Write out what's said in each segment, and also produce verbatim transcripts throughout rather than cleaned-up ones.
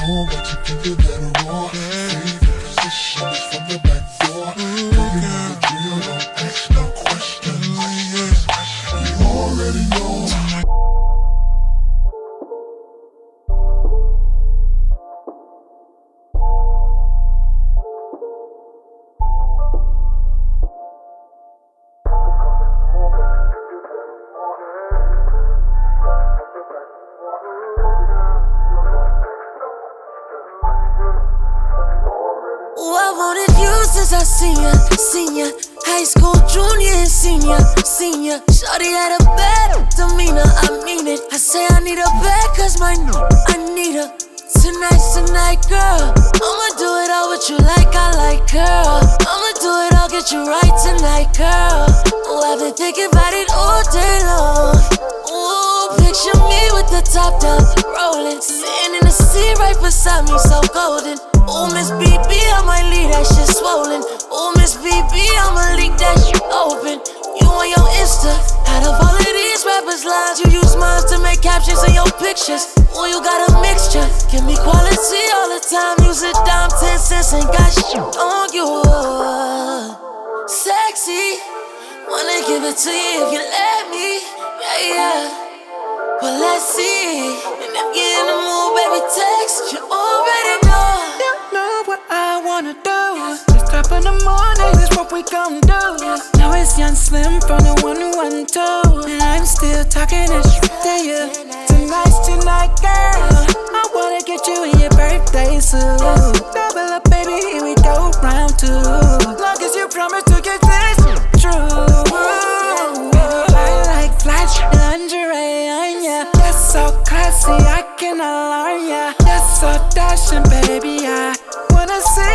more, what you think you better more. Favorite position is from the back door. Girl, you know the drill, don't ask no questions. You already know. I wanted you since I seen ya, seen ya. High school junior and senior, senior. Shorty had a bad demeanor, I mean it. I say I need her back cause my I need her. Tonight's the night, girl. I'ma do it all with you like I like, girl. I'ma do it all, get you right tonight, girl. Oh, I've been thinking about it all day long. Ooh, picture me with the top down, rolling. Sitting in the seat right beside me, so golden. Ooh, Miss B B, I might leave that shit swollen. Ooh, Miss B B, I'ma leak that shit open. You on your Insta, out of all of these rappers' lines, you use mine to make captions in your pictures. Ooh, you got a mixture, give me quality all the time. Use a dime, ten cents, ain't got shit on you. Sexy, wanna give it to you if you let me, yeah, yeah. Well, let's see, and if you're in the mood, baby, text, you already know. What I wanna do, just up in the morning, that's what we gon' do. Now it's Young Slim from the one who one two, and I'm still talking this shit to you. Tonight's tonight, girl. I wanna get you in your birthday suit. Double up, baby, here we go, round two. Long as you promise to get this true. Baby, I like flash lingerie on ya. That's so classy, I can alarm ya. That's so dashing, baby, I wanna see.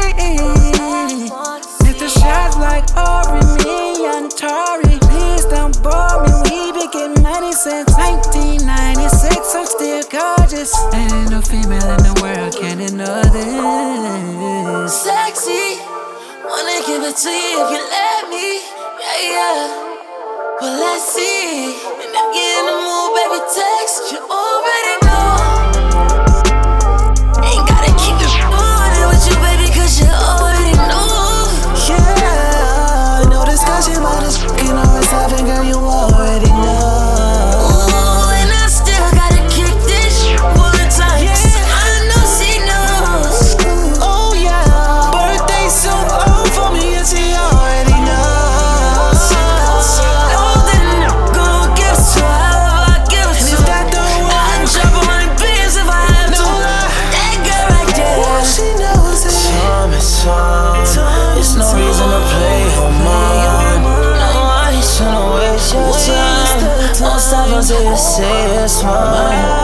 Hit the shots like Ori, me and Tori. Please don't bore me, we been getting money since nineteen ninety-six. I'm still gorgeous, ain't no female in the world can ignore this. Sexy, wanna give it to you if you let me, yeah, yeah. Well, let's see, and if you're in the mood, baby, text, you already know. Ain't gotta keep it morning with you, baby, cause you already know. Yeah, no discussion about this fucking always happen, girl, you already know. Ooh, and I still gotta kick this shit one time, yeah. So I know she knows. Oh yeah, birthday so old for me, and she already knows. She know that I'm gon' give to her, I give it to her. I'd drop a hundred bands if I had to. That girl right there, She knows it. Time is time. There's no reason to play her mind. No, I ain't tryna waste your time. Don't stop until you say it's mine.